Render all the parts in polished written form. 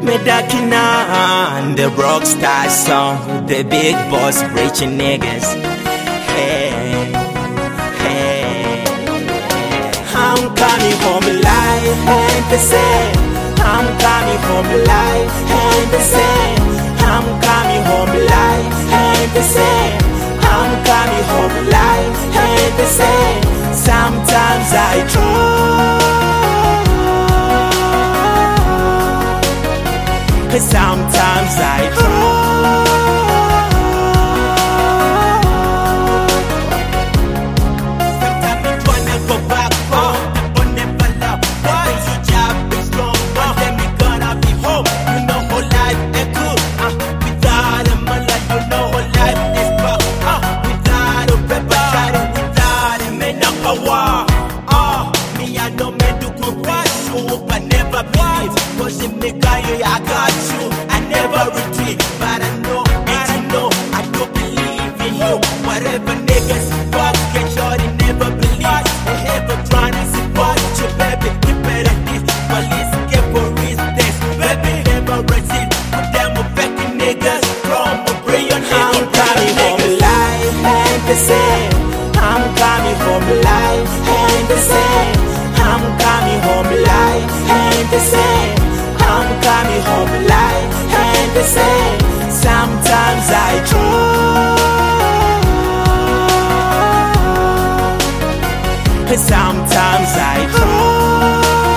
Medakina and the rockstar song, the big boss preaching niggas. Hey, hey, I'm coming home alive, and they say I'm coming home alive, and they say I'm coming home alive, and they say I'm coming home alive, and they say sometimes I try. Sometimes I try. Sometimes I wanna go back home, but never love. Because your job is wrong, but then we gonna be home. You know how life is good. Without a mother, you know how life is bad. Without a pepper, without a man of power. Me I know me do good watch you, but never believe. Cause if me got you, I got you. I never retreat, but I know, and you know, I don't believe in you. Whatever niggas fuck, get shorty, never believe. They ever trying to support you, baby. You better this, police get for resistance. Baby, never receive. Put them a fucking niggas from a brilliant nigga. I'm coming home alive, and they say I'm coming home alive, and they say I'm coming home alive, and they say I'm coming home alive, and they say sometimes I try. Sometimes I try.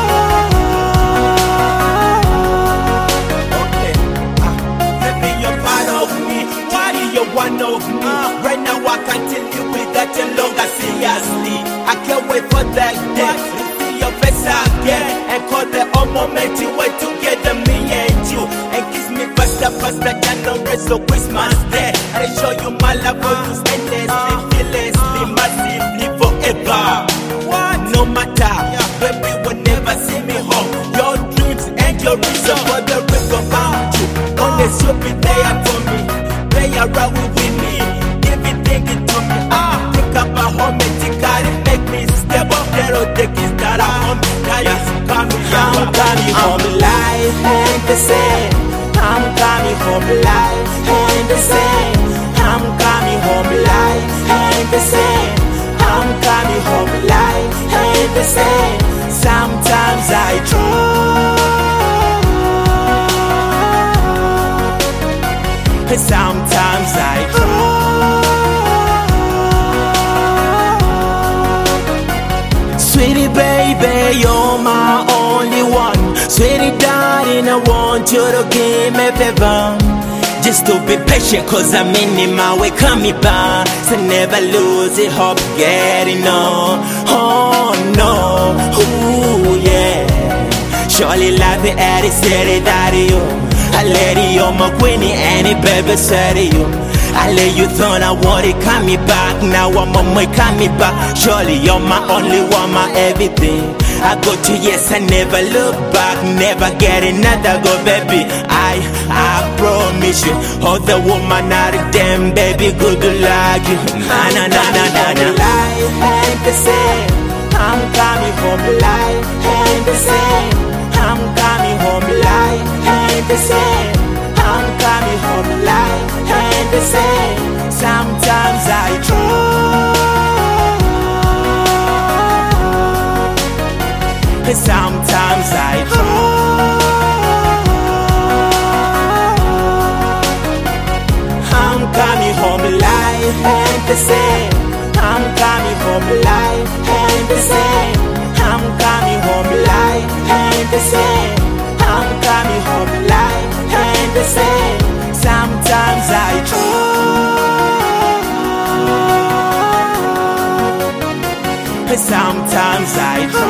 Okay, baby, you're part of me. Why are you one of me? Right now I can't tell you we got you longer seriously. I can't wait for that day. See your face again and call the whole moment you wait together, me and you, and kiss me faster, faster than the rest of Christmas Day. I show you my love for you endlessly, fearlessly, massively, forever. No matter, baby will never see me home. Your dreams and your reason for the river bound you. Honest, you'll be there for me. Play around with me, give it, take it to me. Think about home and think it make me stable. There are the kids that are home. Now you I'm coming home alive, and they say I'm coming home alive, and they say I'm coming home alive, and they say I'm coming home alive, and they say sometimes I try. Sometimes I try. Sweetie baby, you're my only one. Sweetie darling, I want you to give me favor. Just to be patient, cause I'm in my way coming back. So never lose it, hope getting on. Oh no, ooh yeah. Surely life is at its city that you. I let you, my queenie, and it baby said you. I let you thought I wanted coming back. Now I'm on my coming back. Surely you're my only one, my everything. I go to yes, I never look back. Never get another go, baby. I promise you. Oh, the woman out of them, baby, good luck you. Na na na na na na. And they say I'm coming home alive, and they say I'm coming home alive, and they say I'm coming home alive, and they say sometimes I try. Sometimes I try. I'm coming home alive, and they say I'm coming home alive, and they say I'm coming home alive, and they say I'm coming home alive, and they say sometimes I try. Sometimes I try.